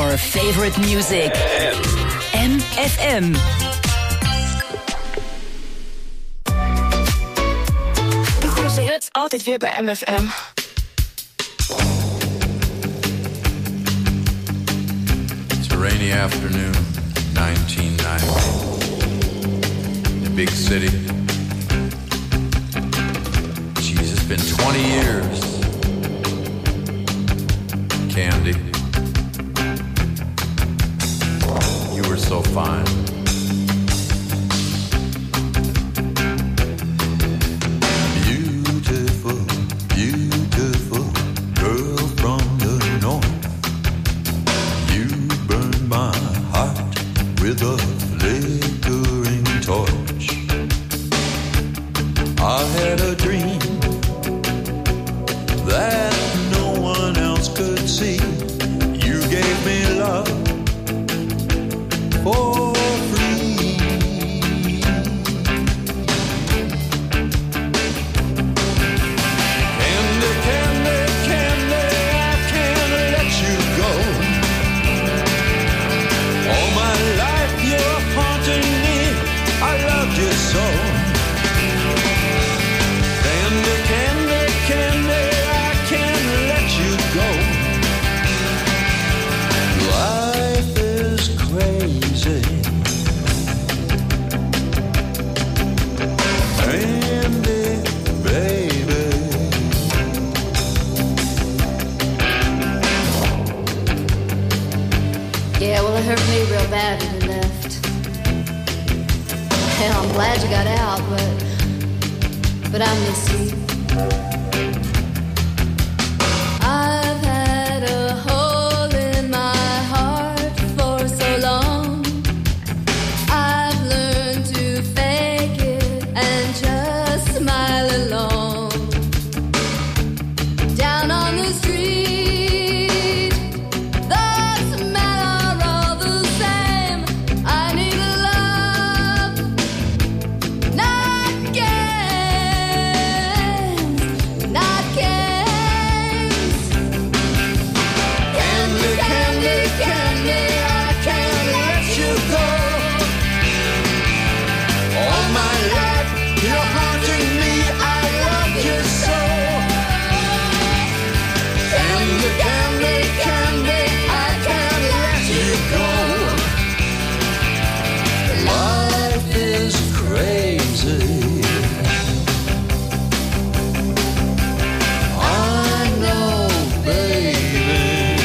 your favorite music. MFM. De grootste hits altijd weer bij MFM. It's a rainy afternoon, 1990. In a big city. Jeez, it's been 20 years. Candy, you were so fine. Beautiful, beautiful girl from the north. You burned my heart with a flickering torch. I had a dream that no one else could see. You gave me love for free. Candy, candy, candy, I can't let you go. All my life you're haunting me, I loved you so. Candy, candy, candy, I can't let you go. Life is crazy. Candy, baby. Yeah, well, it hurt me real bad when you left. Hell, I'm glad you got out, but I miss you. I've had a hole in my heart for so long. I've learned to fake it and just smile along. Down on the street, the smell are all the same. I need a love, not games, not games. Candy, candy, candy, I can't let you go. All my life you're haunting me, I love you so. Candy, candy, candy, I can't let you go. Life is crazy. I know, baby.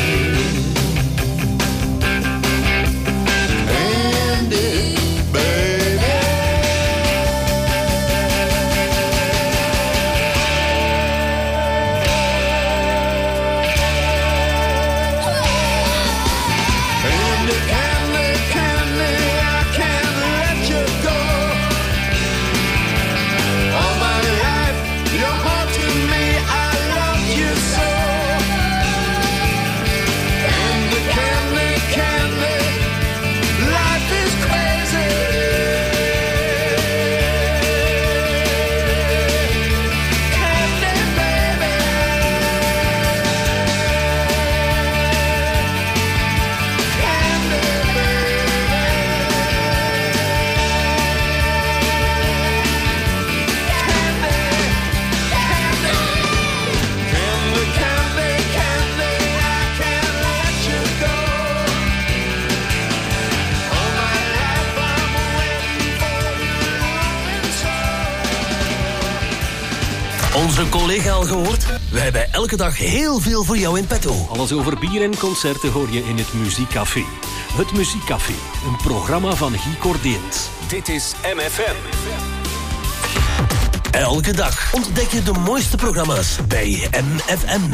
Candy, baby. Candy, candy, candy, I can't let you go. All my life you're haunting me, I love you so. Candy, candy, candy, life is crazy. Candy, baby. Candy, Candy, candy, candy, I can't let you go. All my life I'm waiting for you, loving so. Onze collega al gehoord? Wij hebben elke dag heel veel voor jou in petto. Alles over bier en concerten hoor je in het Muziekcafé. Het Muziekcafé, een programma van Guy Cordeens. Dit is MFM. Elke dag ontdek je de mooiste programma's bij MFM.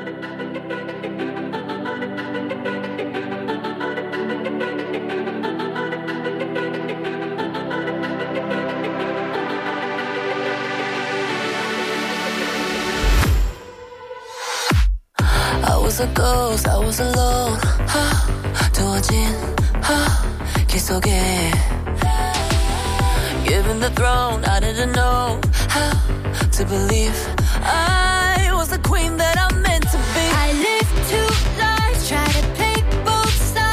I was a ghost, I was alone. 두어진 길 속에 given the throne, I didn't know how to believe I was the queen that I'm meant to be. I live two lives, try to pick both sides.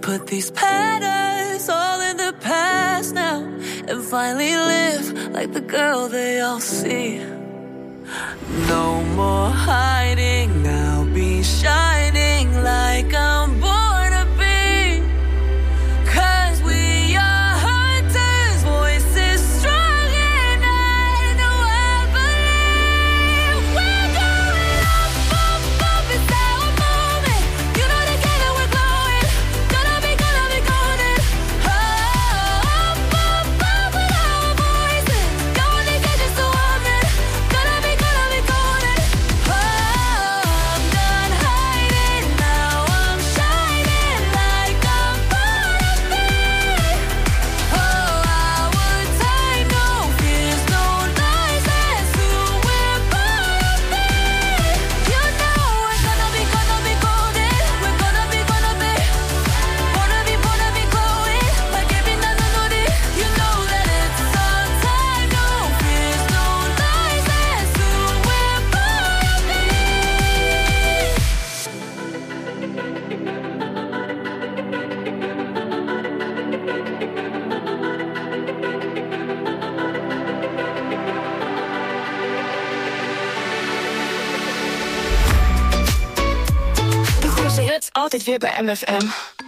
Put these patterns all in the past now and finally live like the girl they all see. No more hiding, I'll be shining like I'm born to be. 'Cause we are hunters, voices strong and I know I believe. We're going up, up, up, it's how we're moving. You know together we're glowing. Gonna be golden. Up, up, up with our voices. Going to get just a woman. Gonna be golden. Oh, I'm done hiding, now I'm shining like I'm born to be. Oh, our time, no fears, no lies, that's who we're born to be. You know we're gonna be golden. We're gonna be glowing like every night I know it. You know that it's our time, no fears, no lies, that's who we're born to be. De grootste hits altijd weer bij MFM.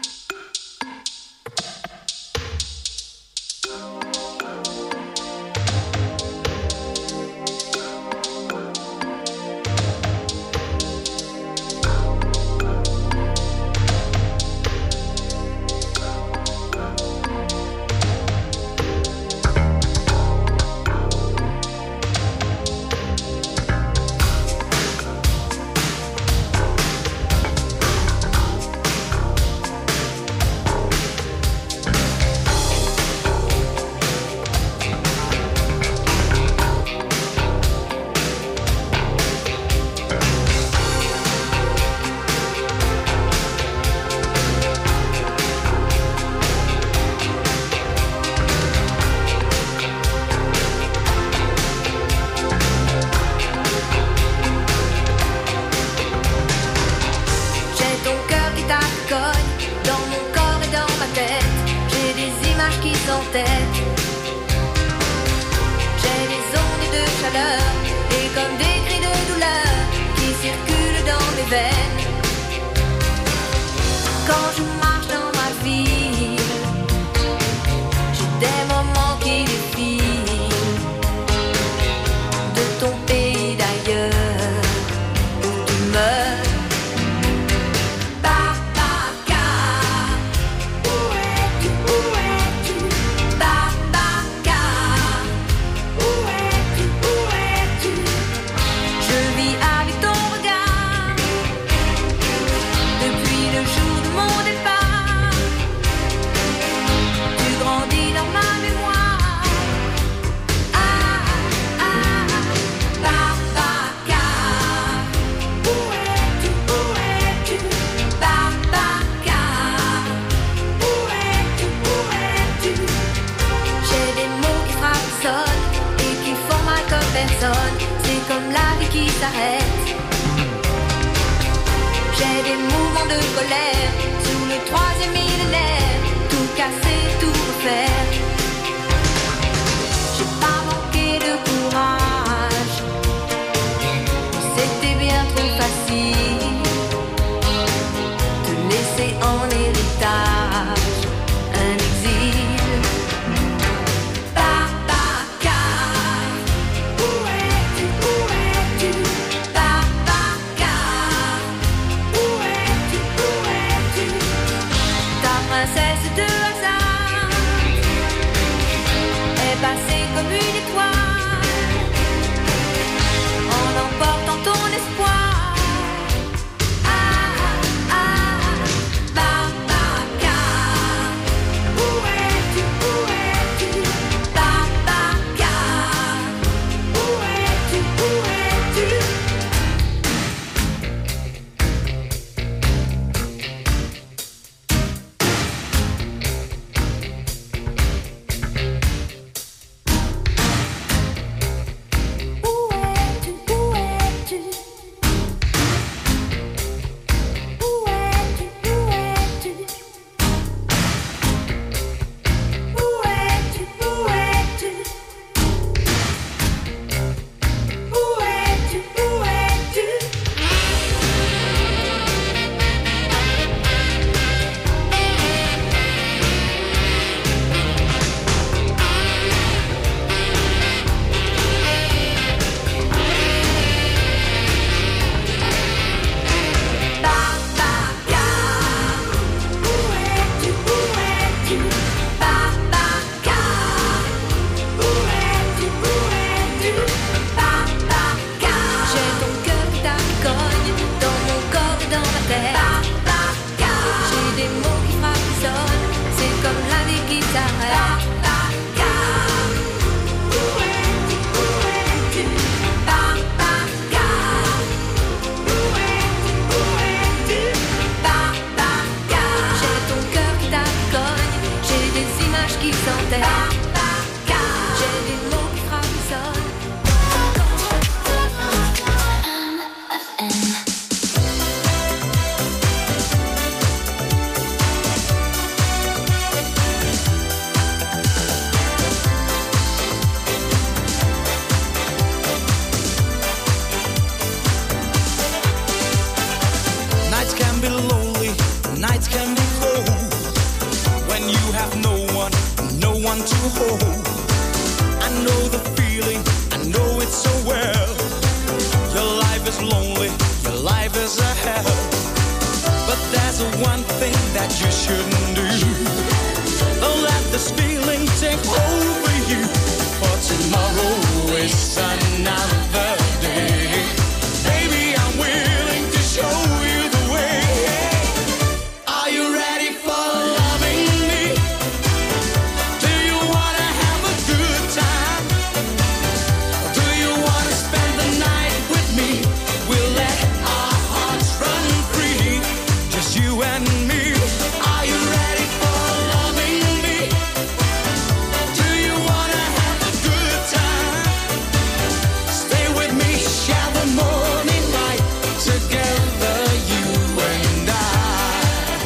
J'ai ton cœur qui t'accogne dans mon corps et dans ma tête. J'ai des images qui s'entêtent. J'ai des ondes de chaleur et comme des cris de douleur qui circulent dans mes veines. Quand je marche dans ma ville, j'ai des moments qui défilent de ton pays d'ailleurs où tu meurs. Babaka, où es-tu, où es-tu? Babaka, où es-tu, où es-tu? Je vis avec ton regard depuis le jour de mon départ. Tu grandis dans ma mémoire. Ah, ah, Babaka, où es-tu, où es-tu? Babaka, où es-tu, où es-tu? J'ai des mots qui fractionnent et qui font mal comme personne. C'est comme la vie qui s'arrête. J'ai des mouvements de colère sous le 3e millénaire. Tout casser, tout refaire. J'ai pas manqué de courage. C'était bien trop facile de laisser en héritage un exil. Babaka, où es-tu, où es-tu? Babaka, où es-tu, où es-tu? Ta princesse de hasard est passée comme une étoile en emportant ton espoir. Ah, ah, Babaka, où es-tu, où es-tu? Babaka, où es-tu, où es-tu? to hold. I know the feeling, I know it so well. Your life is lonely, your life is a hell. But there's one thing that you shouldn't do. Don't let this feeling take over you. For tomorrow is another day. Baby, I'm willing to show you the way. Are you ready for loving me? Do you wanna have a good time? Do you wanna spend the night with me? We'll let our hearts run free, just you and me. Are you ready for loving me? Do you wanna have a good time? Stay with me, share the morning light together, you and I.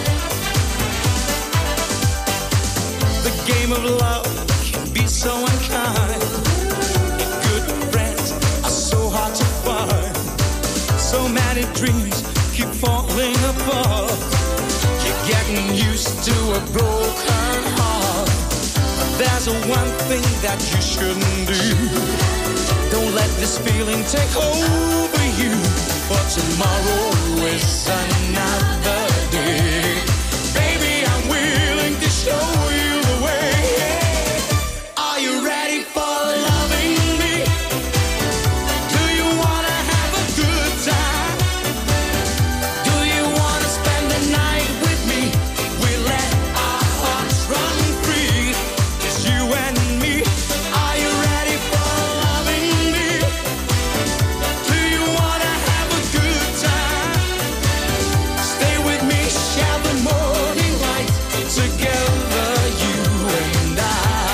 The game of love can be so unkind. Good friends are so hard to find. So many dreams keep falling apart. You're getting used to a broken heart. But there's one thing that you shouldn't do. Don't let this feeling take over you. For tomorrow is another day. Baby, I'm willing to show you the way. Are you ready for loving me? Do you wanna have a good time? Do you wanna spend the night with me? We let our hearts run free, just you and me. Are you ready for loving me? Do you wanna have a good time? Stay with me, share the morning light together, you and I.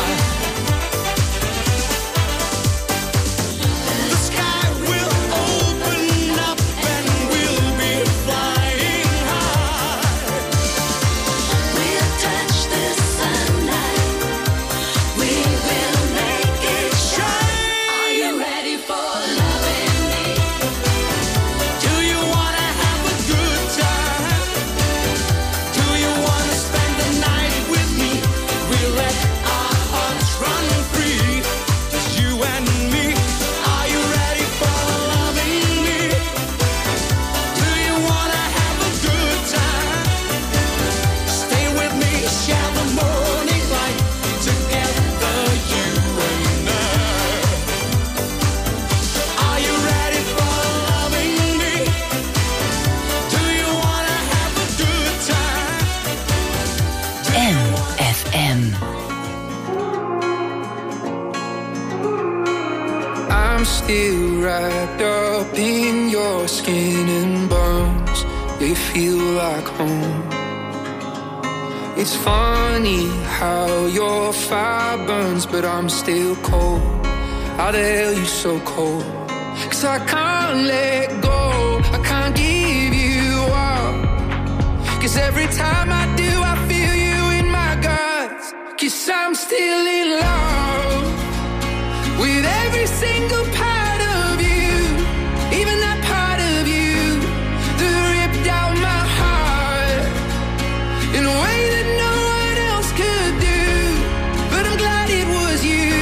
The sky will open up and we'll be flying high. We'll touch the sunlight. We will make it shine. Are you ready for loving me? Do you wanna have a good time? Do you wanna spend the night with me? We'll let our hearts run free, just you and me. Are you ready for loving me? Do you wanna have a good time? Stay with me, share the morning light together, you and I. Are you ready for loving me? Do you wanna have a good time? MFM. I'm still wrapped up in your skin and bones. They feel like home. It's funny how your fire burns, but I'm still cold. How the hell you so cold? 'Cause I can't let go, I can't give you up. 'Cause every time I do, I feel you in my guts. 'Cause I'm still in love with every single part of you, even that part of you that ripped out my heart in a way that no one else could do. But I'm glad it was you.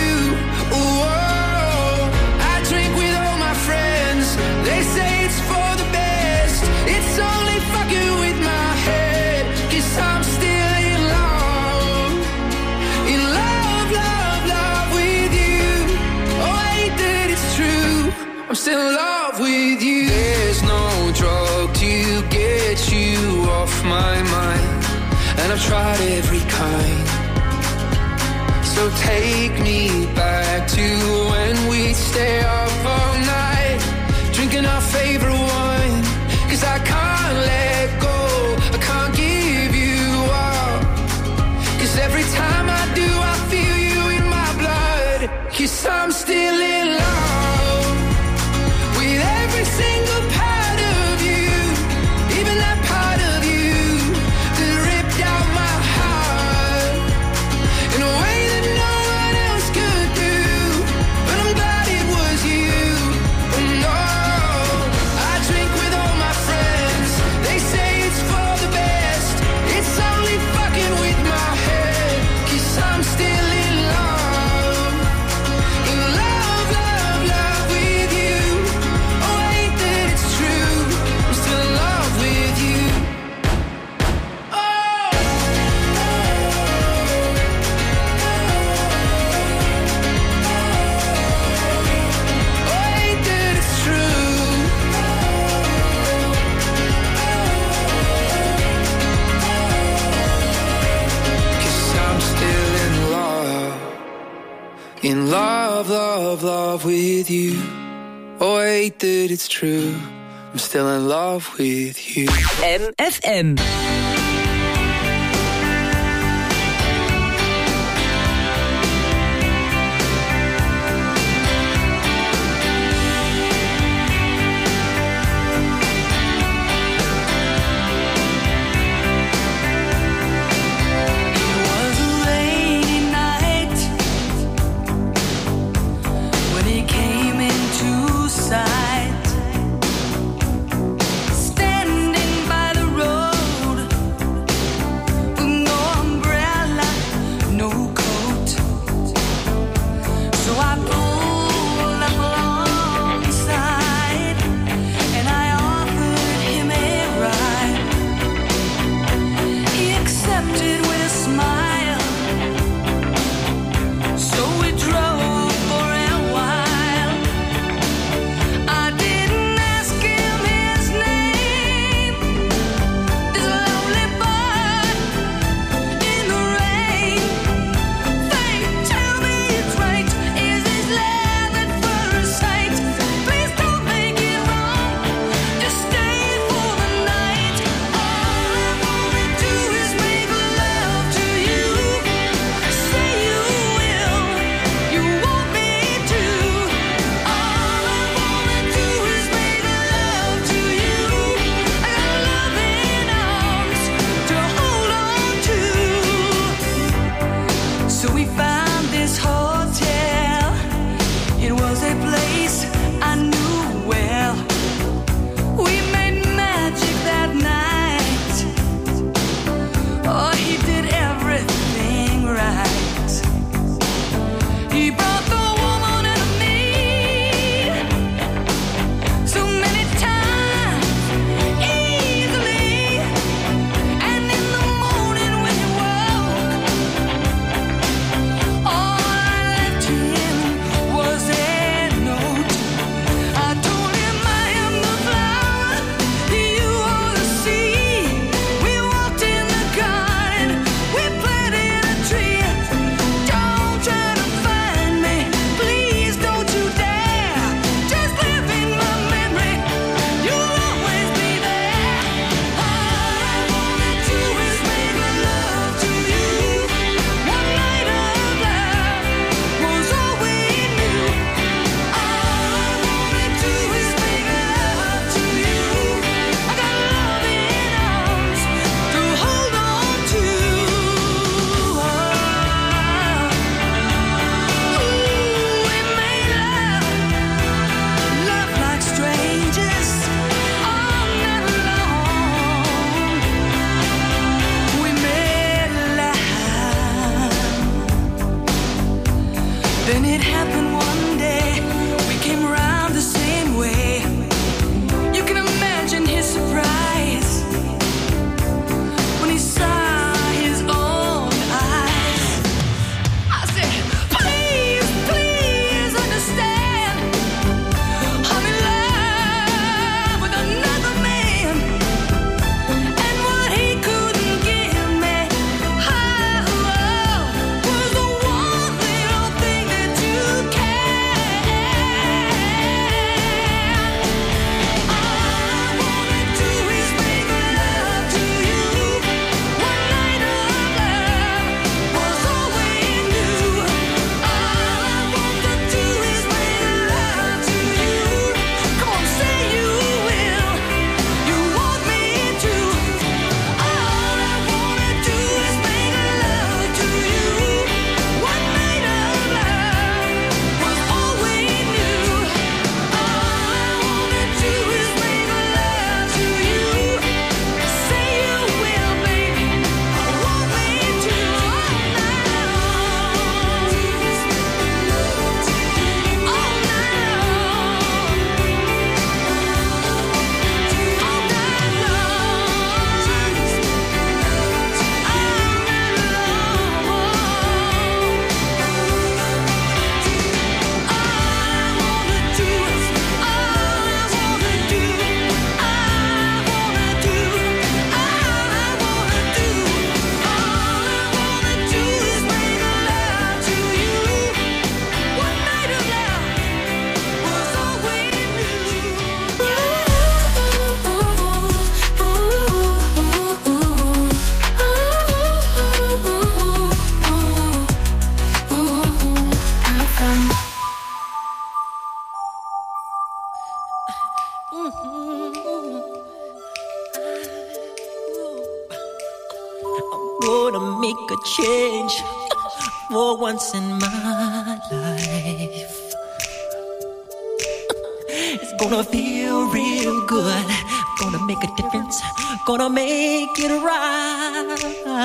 Oh, I drink with all my friends. They say it's for the best. It's only fucking with my head. 'Cause I'm still in love. In love, love, love with you. Oh, I hate that it's true. I'm still in love with you. There's no drug to get you off my mind, and I've tried every kind. So take me back to when we stay up all night, drinking our favorite wine. 'Cause I can't let go, I can't give you up. 'Cause every time I do, I feel you in my blood. 'Cause I'm still in love with every single part of you, even that part of you that ripped out my heart in a way that no one else could do. But I'm glad it was you. Oh no, I drink with all my friends. They say it's for the best. It's only fucking with my head. 'Cause I'm still in love. In love, love, love with you. Oh, I hate that it's true. I'm still in love with you. MFM. You gonna make a change for once in my life. It's gonna feel real good. Gonna make a difference. Gonna make it right.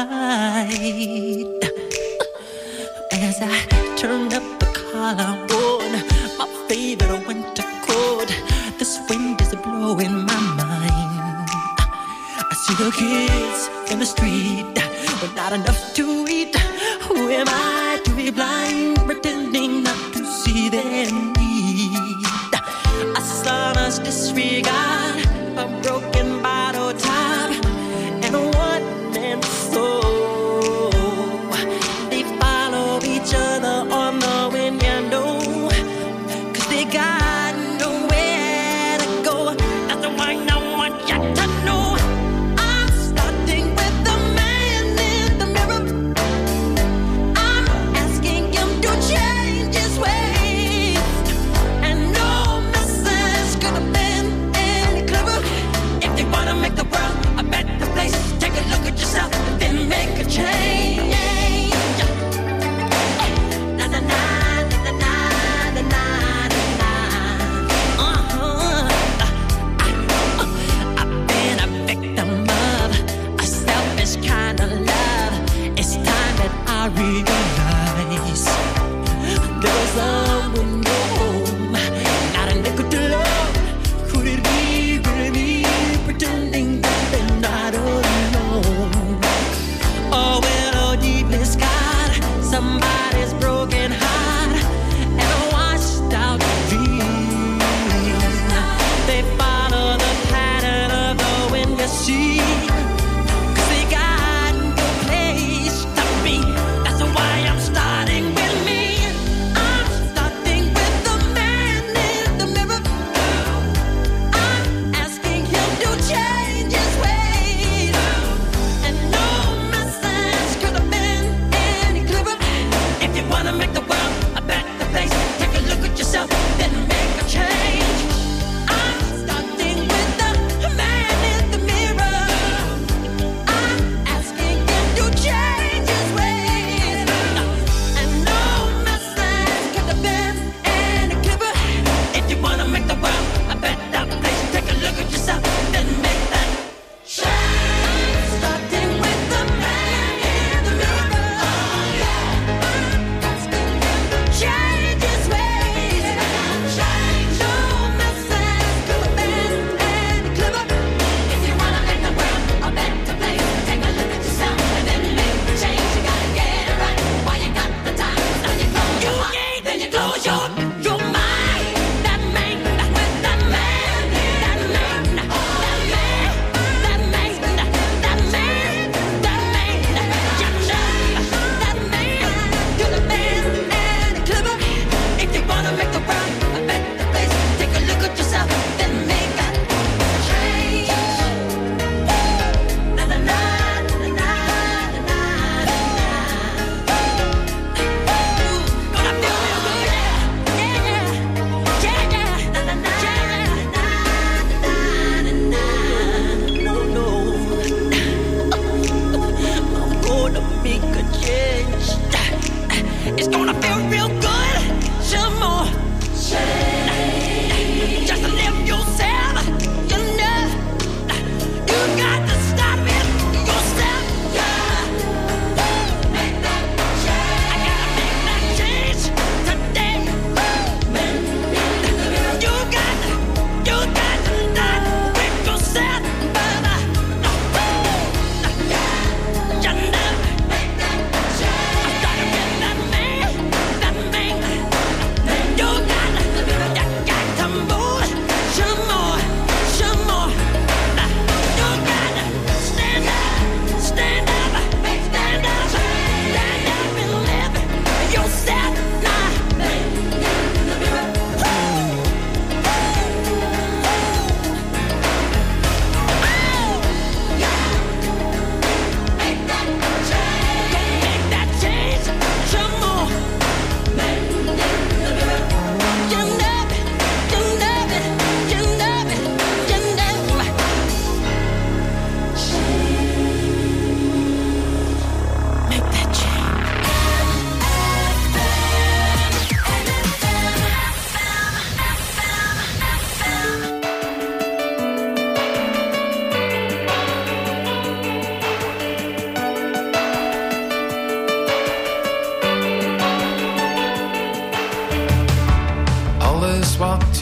As I turn up the collar on my favorite winter coat, this wind is blowing my mind. I see the kids in the street with not enough to eat. Who am I to be blind, pretending not to see their need? A son's disregard, a broken bottle top, and a one-man soul. They follow each other on the wind, you know, 'cause they got nowhere to go. That's why I want you to know I'm starting with the man in the mirror. I'm asking him to change his ways, and no message could have been any clearer. If you wanna make the world a better place, take a look at yourself and then make a change. Na na na na na na na na. I've been a victim of a selfish kind of love. It's time that I realize there was someone home, not a nickel to love. Could it be really me pretending that they're not alone? Oh, well, oh, deepness God, somebody's broken heart and a washed out dream. They follow the pattern of the wind, you see, 'cause they got no place to be. That's why I'm starting with me. I'm starting with the man in the mirror. I'm asking him to change his ways, and no message could have been any clearer. If you wanna make the world a better place, take a look at yourself, then make a change. I'm starting with the man in the mirror. I'm asking him to change his ways, and no message could have been any clearer. If you wanna make the world a better place, take a look at yourself, then make that change. Starting with the man in the mirror. I'm asking him to change his ways. No message could have been any clearer. If you wanna make the world a better place, take a look at yourself and then make the change. You gotta get it right while you got the time. Now you close your heart, then you close your mind. That man, with that man, that man, that man, that man, that man, that man, you know, that man could have been any clearer. If you wanna make the world a better place, take a look at yourself, then make a change. Na na na na na na na. Gonna feel real good, yeah, yeah, yeah, yeah. Na na na na na na na. No, no. I'm gonna make a change. It's gonna feel real good. Some more. Just live yourself. You know, you got to stop it yourself. Yeah. Make that change. I gotta make that change today. You got to start with yourself, brother. You know, make that change. I'm starting with that man.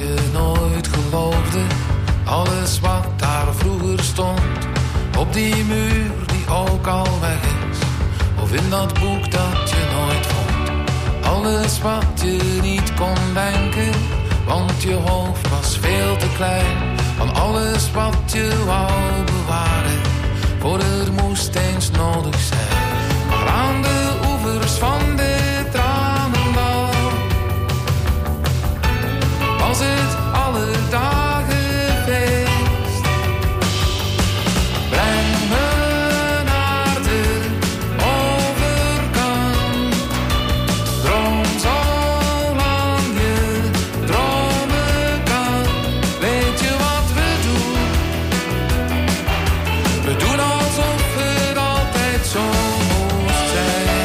je nooit geloofde. Alles wat daar vroeger stond, op die muur die ook al weg is, of in dat boek dat je nooit vond. Alles wat je niet kon denken, want je hoofd was veel te klein. Van alles wat je wou bewaren, voor er moest eens nodig zijn. Maar aan de oevers van de Tranendal was het alle dagen feest. Breng me naar de overkant, droom zolang je dromen kan. Weet je wat we doen? We doen alsof het altijd zo moest zijn.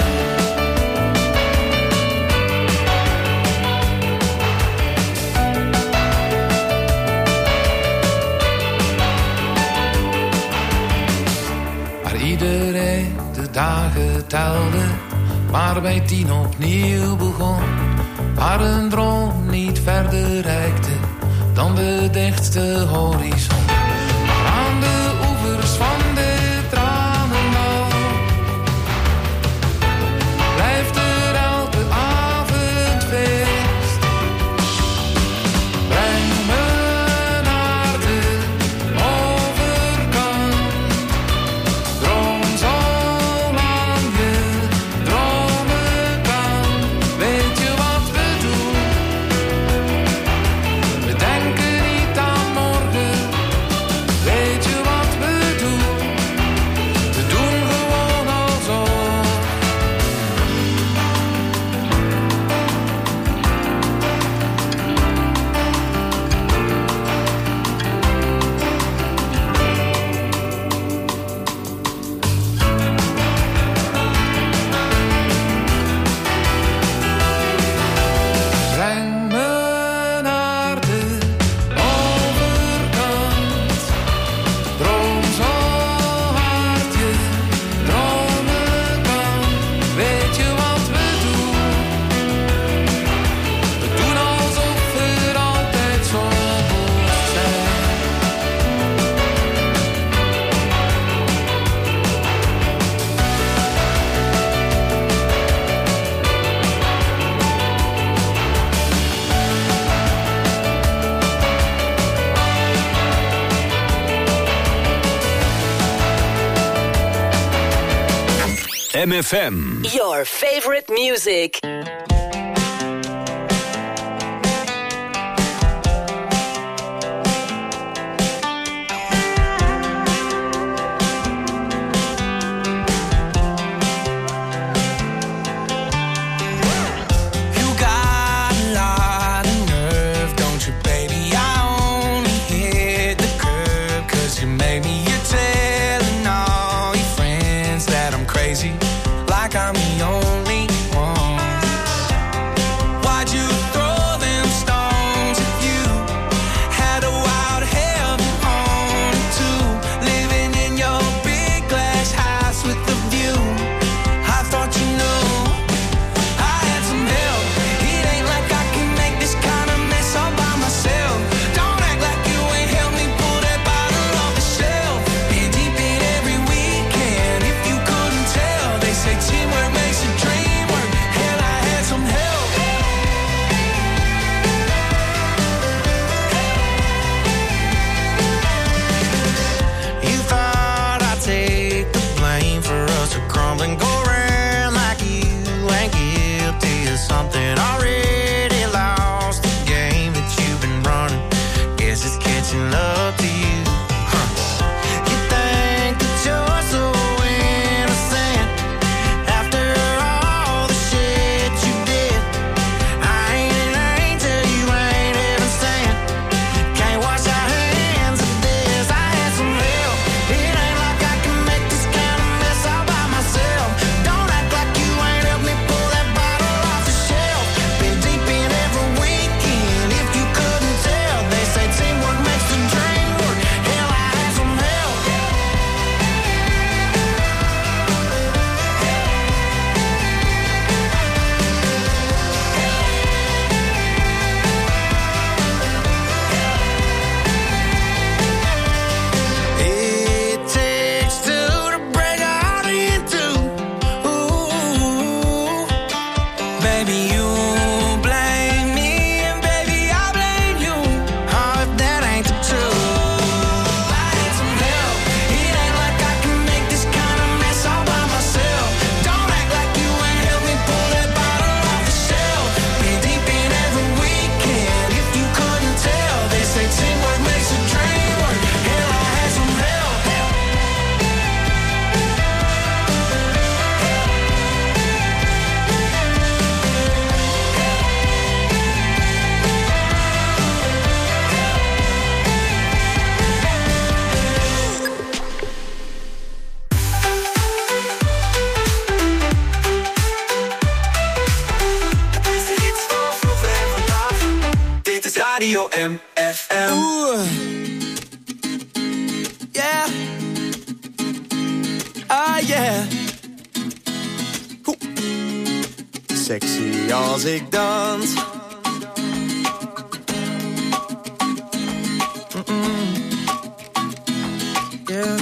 Maar iedereen de dagen telde, maar bij 10 opnieuw begon. Waar een droom niet verder reikte dan de dichtste horizon. Maar aan de oevers van de Tranendal blijft er elke avond feest. Breng me naar de overkant, droom zolang je dromen kan. Weet je wat we doen? We denken niet aan morgen. Weet je wat we doen? We doen gewoon alsof. Breng me naar de overkant, droom zo hard je dromen kan. Weet je wat we doen? We doen alsof het altijd zo moest zijn. MFM. Your favorite music. You got a lot of nerve, don't you, baby? I only hit the curb 'cause you made me. You're telling all your friends that I'm crazy, like I'm the only one. Why'd you throw them stones if you had a wild heaven on too? Living in your big glass house with the view. I thought you knew I had some help. It ain't like I can make this kind of mess all by myself. Don't act like you ain't helped me pull that bottle off the shelf. Been deep in every weekend, if you couldn't tell. They say teamwork Radio MFM. Oeh. Yeah. Ah, yeah. Oeh. Sexy als ik dans. Yeah.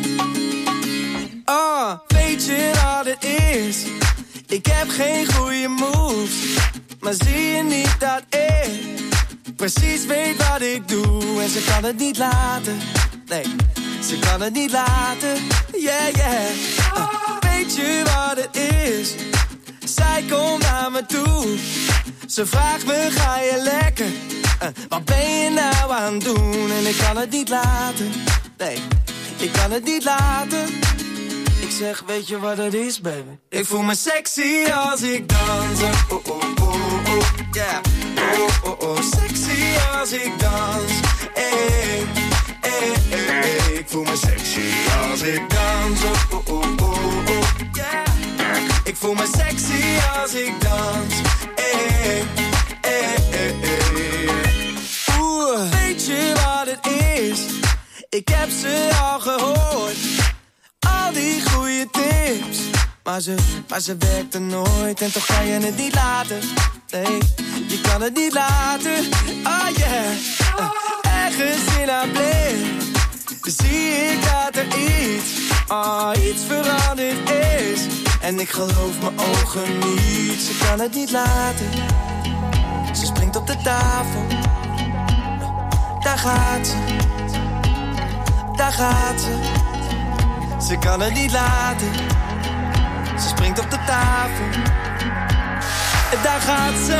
Weet je wat het is? Ik heb geen goede moves, maar zie je niet dat ik precies weet wat ik doe? En ze kan het niet laten, nee, ze kan het niet laten, yeah, yeah. Weet je wat het is? Zij komt naar me toe, ze vraagt me, ga je lekker? Wat ben je nou aan het doen? En ik kan het niet laten, nee, ik kan het niet laten. Ik zeg, weet je wat het is, baby? Ik voel me sexy als ik dans. Oh, oh, oh, oh, yeah. Oh, oh, oh, sexy als ik dans. Hey, hey, hey, hey. Ik voel me sexy als ik dans. Oh, oh, oh, oh, yeah. Ik voel me sexy als ik dans. Hey, hey, hey, hey. Oeh, weet je wat het is? Ik heb ze al gehoord. Al die goede tips, maar ze werkte nooit en toch kan je het niet laten. Nee, je kan het niet laten. Oh yeah, ergens in haar blik zie ik dat er iets veranderd is. En ik geloof mijn ogen niet, ze kan het niet laten. Ze springt op de tafel, daar gaat ze, daar gaat ze. Ze kan het niet laten. Ze springt op de tafel. En daar gaat ze.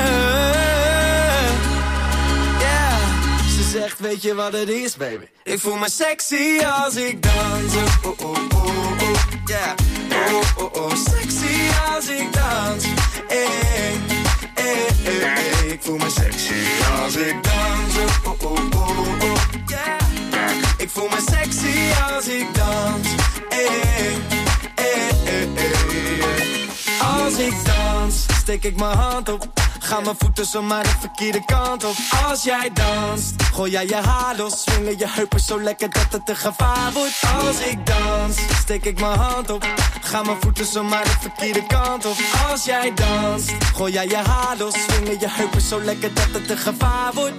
Yeah. Ze zegt, weet je wat het is, baby? Ik voel me sexy als ik dans. Oh, oh, oh, oh, yeah. Oh, oh, oh, sexy als ik dans. Hey, hey, hey, hey. Ik voel me sexy als ik dans. Oh, oh, oh, oh, yeah. Ik voel me sexy als ik dans. Hey, hey, hey, hey. Als ik dans, steek ik mijn hand op. Gaan mijn voeten zomaar de verkeerde kant op. Als jij danst, gooi jij je haar los. Swingen je heupen zo lekker dat het een gevaar wordt. Als ik dans, steek ik mijn hand op. Gaan mijn voeten zomaar de verkeerde kant op. Als jij danst, gooi jij je haar los. Swingen je heupen zo lekker dat het een gevaar wordt.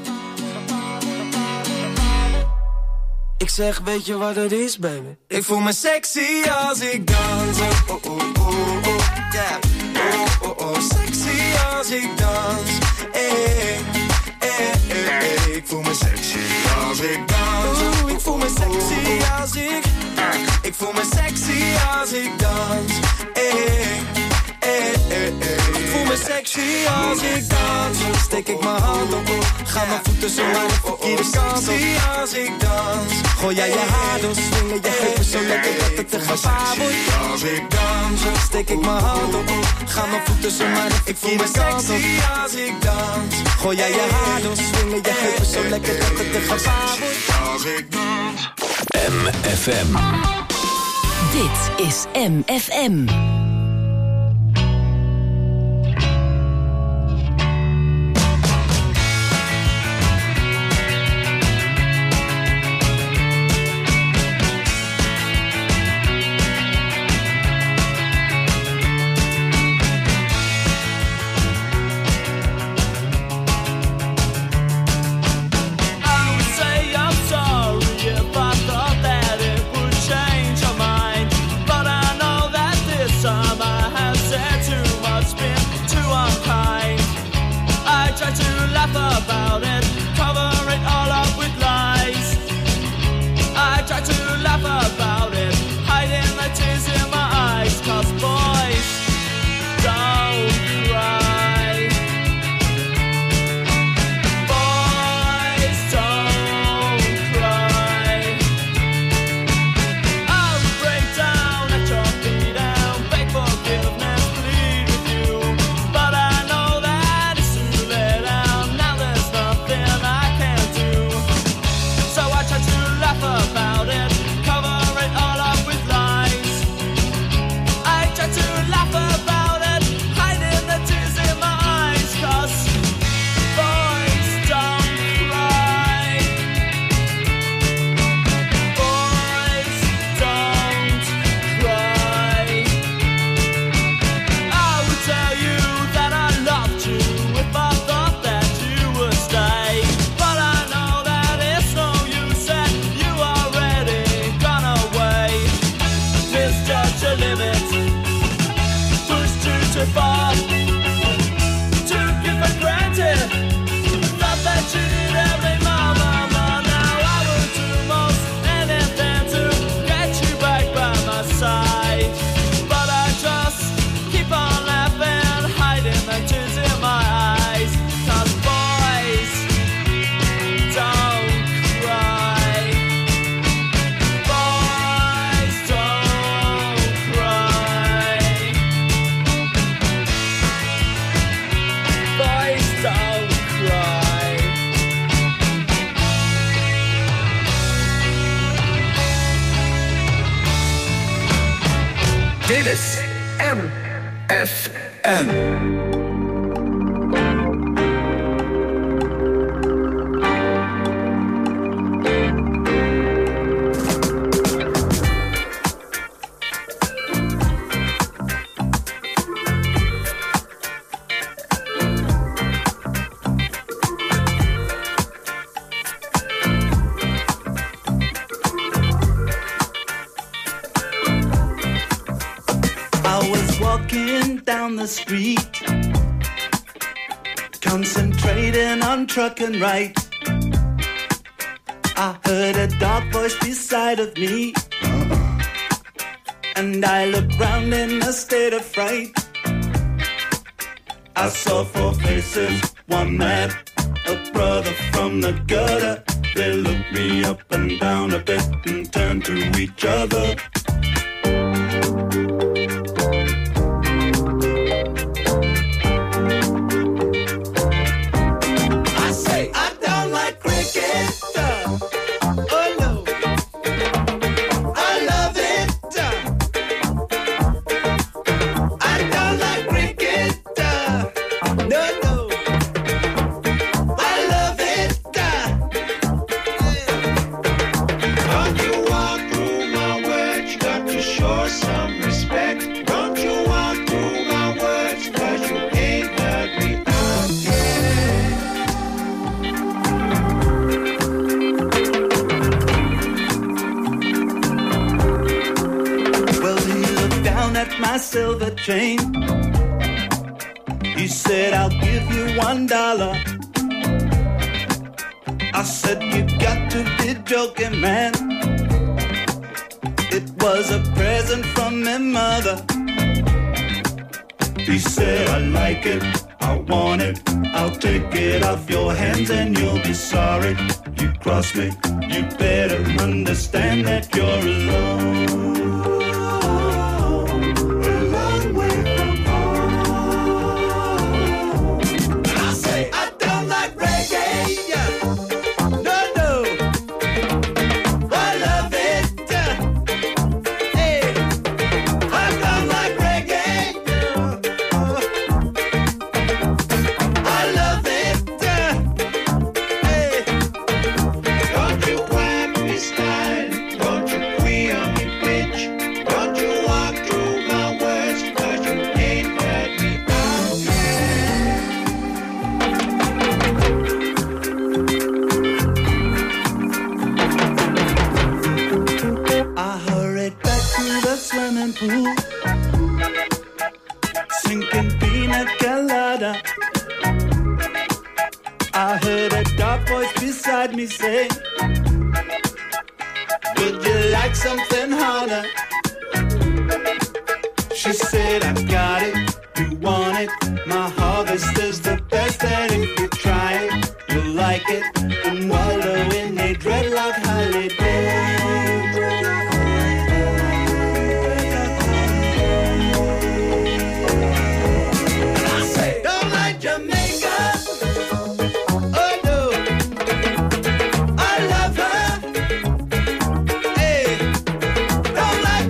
Ik zeg, weet je wat het is, baby? Ik voel me sexy als ik dans. Oh, oh, oh, oh, yeah. Oh, oh, oh, sexy als ik dans. Hey, hey, hey, hey. Ik voel me sexy als ik dans. Oeh, ik voel me sexy als ik. Ik voel me sexy als ik dans. Hey, hey, hey, hey. Ik voel me sexy als ik dans. Steek ik mijn hand op. Ga mijn voeten zo maar de verkeerde kant op. Als ik dans. Gooi jij je haar door, swingen je heupen zo lekker dat het een gevaar wordt. Als ik dans, steek ik mijn hand op. Ga mijn voeten zo maar de verkeerde kant op. Als ik dans. Gooi jij je haar door, swingen je heupen zo lekker dat het een gevaar wordt. Als ik dans. MFM. Dit is MFM. But I know that this I was walking down the street, concentrating on trucking right. I heard a dark voice beside of me, and I looked round in a state of fright. I saw four faces, one man, a brother from the gutter. They looked me up and down a bit and turned to each other. Silver chain. He said, I'll give you $1. I said, you got to be joking, man. It was a present from my mother. He said, I like it, I want it, I'll take it off your hands and you'll be sorry. You cross me, you better understand that you're alone. Me say, would you like something harder? She said, I got it, you want it, my harvest is the best, and if you try it, you'll like it, and wallow in a dreadlock holiday. Like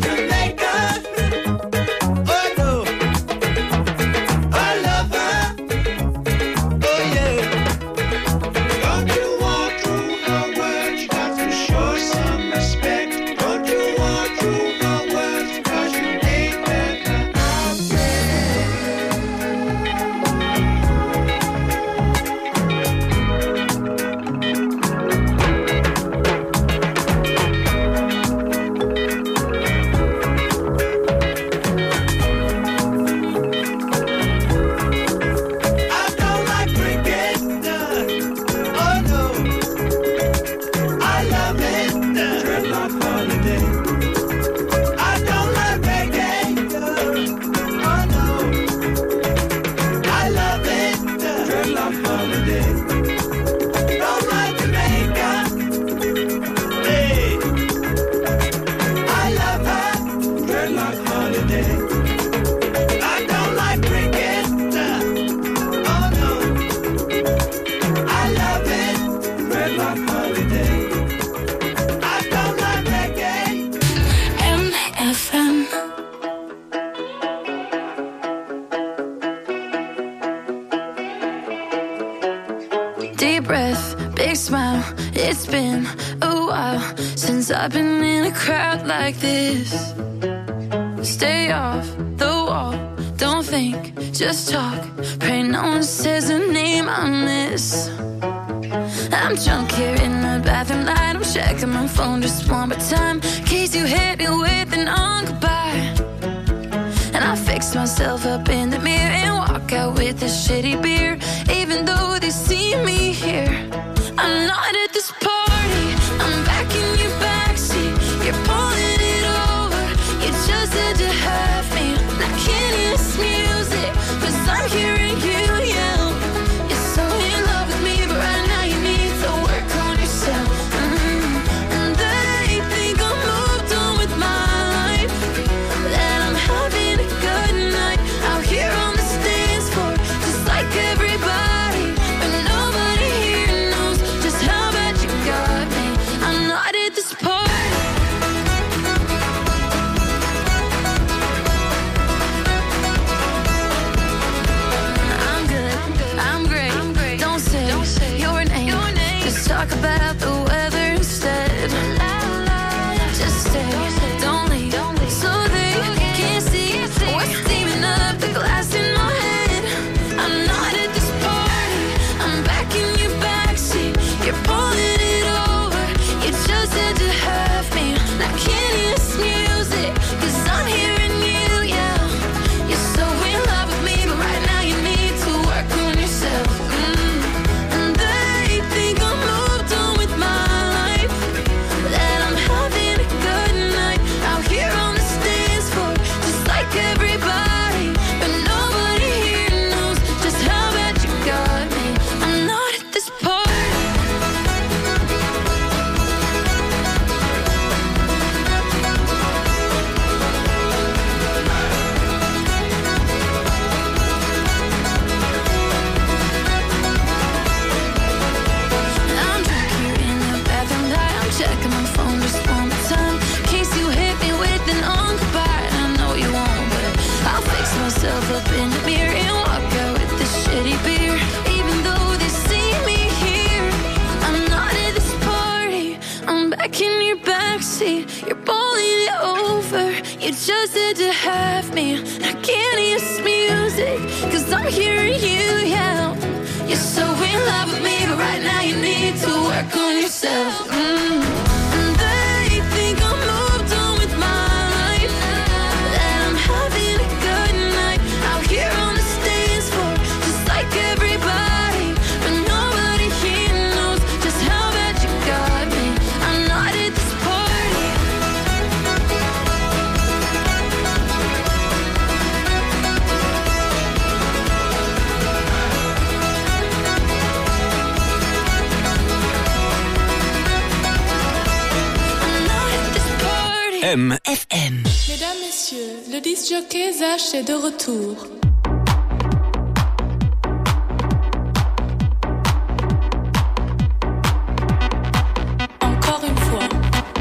Deep breath, big smile. It's been a while since I've been in a crowd like this. Stay off the wall, don't think, just talk. Pray no one says a name I miss. I'm drunk here in the bathroom light. I'm checking my phone just one more time, in case you hit me with an goodbye. And I fix myself up in the mirror and walk out with a shitty beer. Even though they see me here, I'm not at this party. I'm back in your backseat. You're pulling it over. You just had to have me. I can't hear this music, 'cause I'm hearing you yell. You're so in love with me, but right now you need to work on yourself. And they think I'm moved on with my life, that I'm having a good night out here on the dance floor, just like everybody. But nobody here knows just how bad you got me. I'm not at this party. I'm good, I'm great. Don't say your name. Just talk about the weather instead. Just stay, don't leave, so they can't see what's steaming up the glass in my head. I'm not at this party. I'm back in your backseat. You're pulling it over. You just had to have me. I can't hear this music, 'cause I'm hearing you yell. You're so in love with me, but right now you need to work on yourself. And they think I'm moved on with my life, that I'm having a good night out here on the dance floor, just like everybody. But nobody here knows just how bad you got me. I'm not at this party. I'm drunk here in the bathroom light. I'm checking my phone just one more time, in case you hit me with an goodbye. I know you won't, but I'll fix myself up in the mirror and walk out with this shitty beer. Even though they see me here, I'm not at this party. I'm back in your backseat. You're pulling it over. You just had to have me. I can't hear this music, 'cause I'm hearing you yell. You're so in love with me, but right now you need to work on yourself. And they think I'm moved on with my life, that I'm having a good night out here on the dance floor, just like everybody. But nobody here knows just how bad you got me. I'm not at this party. I'm not at this party. MFM. Mesdames, Messieurs, le disc-jockey Zach est de retour. Encore une fois.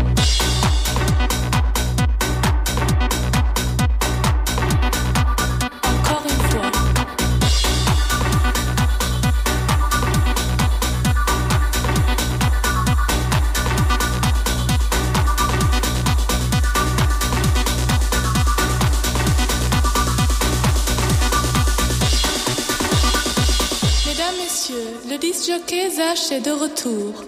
Encore une fois. Mesdames, Messieurs, le disc-jockey Zach est de retour.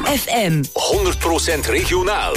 FM. 100% regionaal.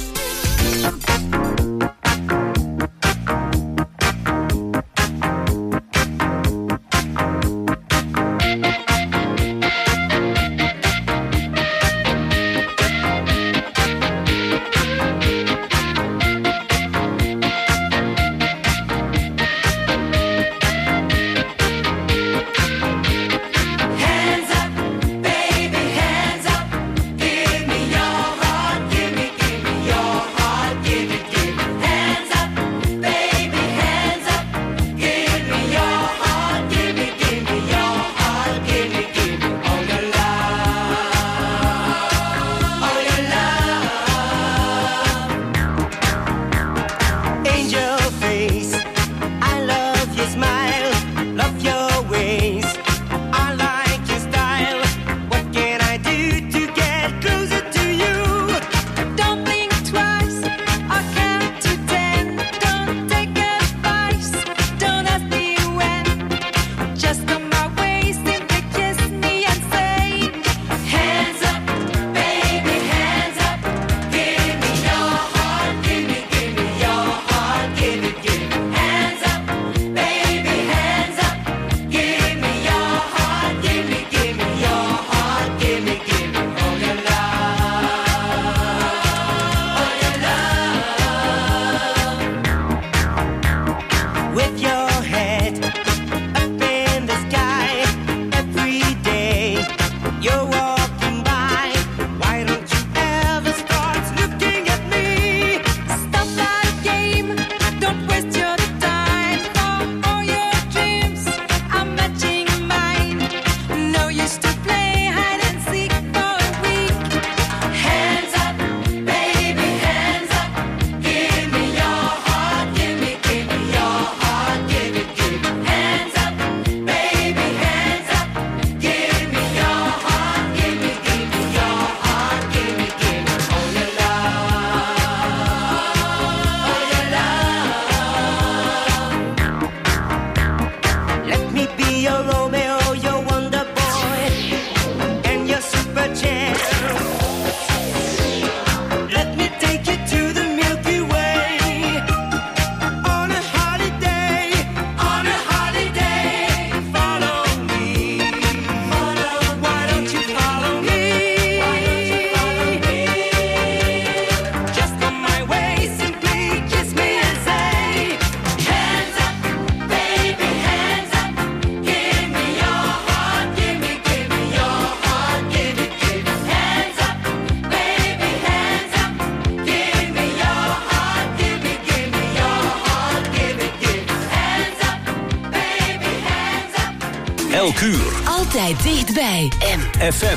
Elk uur. Altijd dichtbij. FM.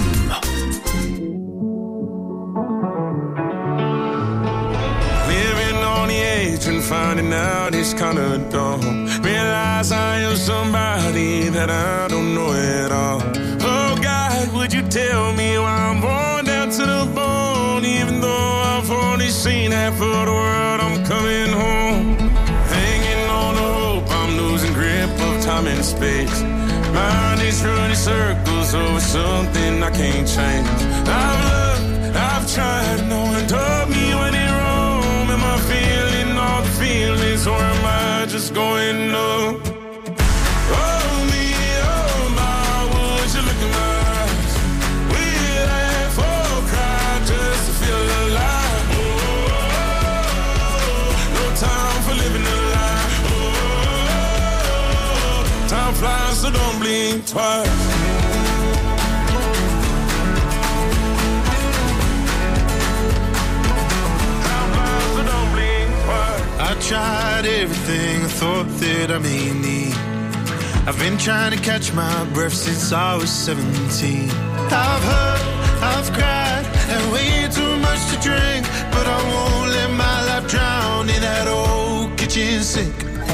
Living on the edge and finding out it's kinda dumb. Realize I am somebody that I don't know at all. Oh God, would you tell me why I'm worn down to the bone? Even though I've only seen half of the world, I'm coming home. Hanging on the hope, I'm losing grip of time and space. Mind is running circles over something I can't change. I've loved, I've tried, no one told me when it wrong. Am I feeling all the feelings, or am I just going numb? Oh me, oh my, would you look in my eyes? We laugh or cry just to feel alive. Oh, no time for living a lie. Oh, time flies, so don't blink twice. I tried everything I thought that I may need. I've been trying to catch my breath since I was 17. I've hurt, I've cried, and way too much to drink, but I won't let my life drown in that old kitchen sink.